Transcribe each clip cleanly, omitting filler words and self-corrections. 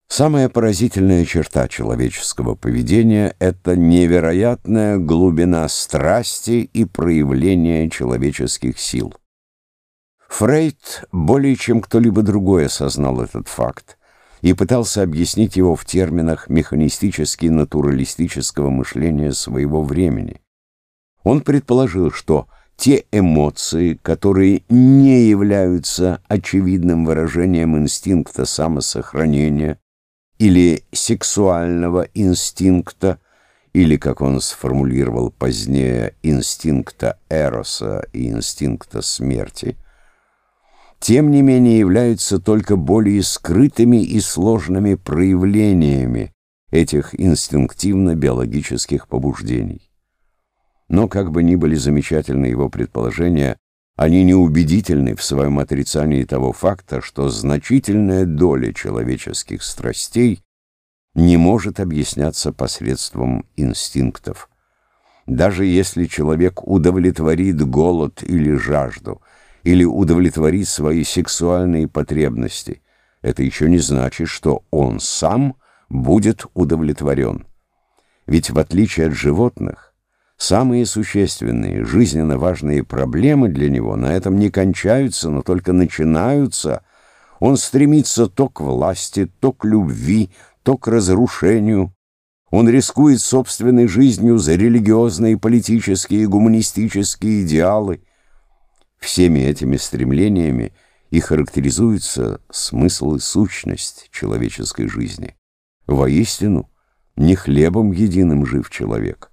Самая поразительная черта человеческого поведения — это невероятная глубина страсти и проявления человеческих сил. Фрейд более чем кто-либо другой осознал этот факт и пытался объяснить его в терминах механистически-натуралистического мышления своего времени. Он предположил, что те эмоции, которые не являются очевидным выражением инстинкта самосохранения или сексуального инстинкта, или, как он сформулировал позднее, инстинкта эроса и инстинкта смерти, тем не менее являются только более скрытыми и сложными проявлениями этих инстинктивно-биологических побуждений. Но, как бы ни были замечательны его предположения, они неубедительны в своем отрицании того факта, что значительная доля человеческих страстей не может объясняться посредством инстинктов. Даже если человек удовлетворит голод или жажду, или удовлетворит свои сексуальные потребности, это еще не значит, что он сам будет удовлетворен. Ведь в отличие от животных, самые существенные, жизненно важные проблемы для него на этом не кончаются, но только начинаются. Он стремится то к власти, то к любви, то к разрушению. Он рискует собственной жизнью за религиозные, политические и гуманистические идеалы. Всеми этими стремлениями и характеризуется смысл и сущность человеческой жизни. Воистину, не хлебом единым жив человек.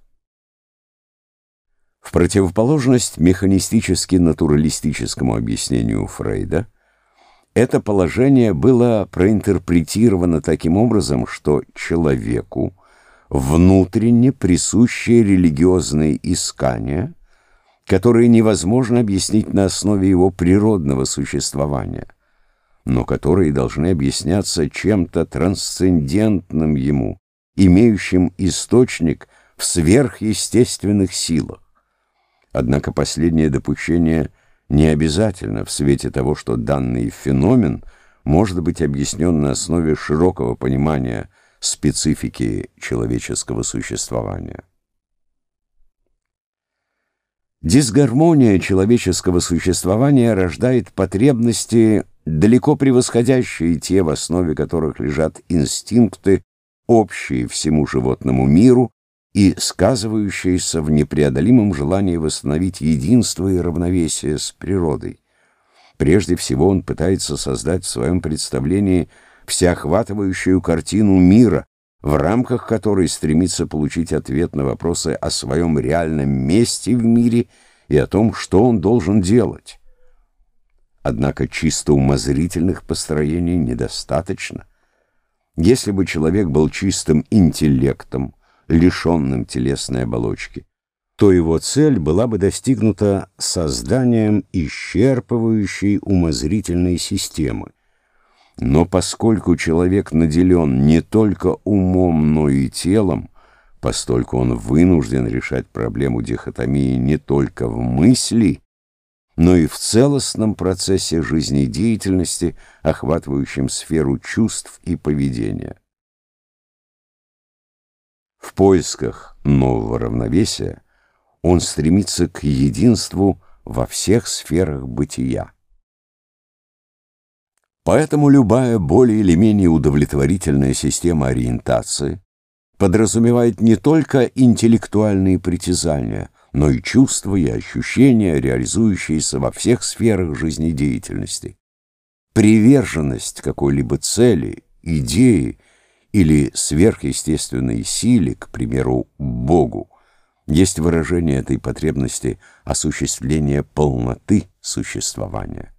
В противоположность механистически-натуралистическому объяснению Фрейда, это положение было проинтерпретировано таким образом, что человеку внутренне присущие религиозные искания, которые невозможно объяснить на основе его природного существования, но которые должны объясняться чем-то трансцендентным ему, имеющим источник в сверхъестественных силах. Однако последнее допущение не обязательно в свете того, что данный феномен может быть объяснен на основе широкого понимания специфики человеческого существования. Дисгармония человеческого существования рождает потребности, далеко превосходящие те, в основе которых лежат инстинкты, общие всему животному миру и сказывающиеся в непреодолимом желании восстановить единство и равновесие с природой. Прежде всего он пытается создать в своем представлении всеохватывающую картину мира, в рамках которой стремится получить ответ на вопросы о своем реальном месте в мире и о том, что он должен делать. Однако чисто умозрительных построений недостаточно. Если бы человек был чистым интеллектом, лишенным телесной оболочки, то его цель была бы достигнута созданием исчерпывающей умозрительной системы. Но поскольку человек наделен не только умом, но и телом, постольку он вынужден решать проблему дихотомии не только в мысли, но и в целостном процессе жизнедеятельности, охватывающем сферу чувств и поведения. В поисках нового равновесия он стремится к единству во всех сферах бытия. Поэтому любая более или менее удовлетворительная система ориентации подразумевает не только интеллектуальные притязания, но и чувства и ощущения, реализующиеся во всех сферах жизнедеятельности. Приверженность какой-либо цели, идеи или сверхъестественной силе, к примеру, Богу, есть выражение этой потребности осуществления полноты существования.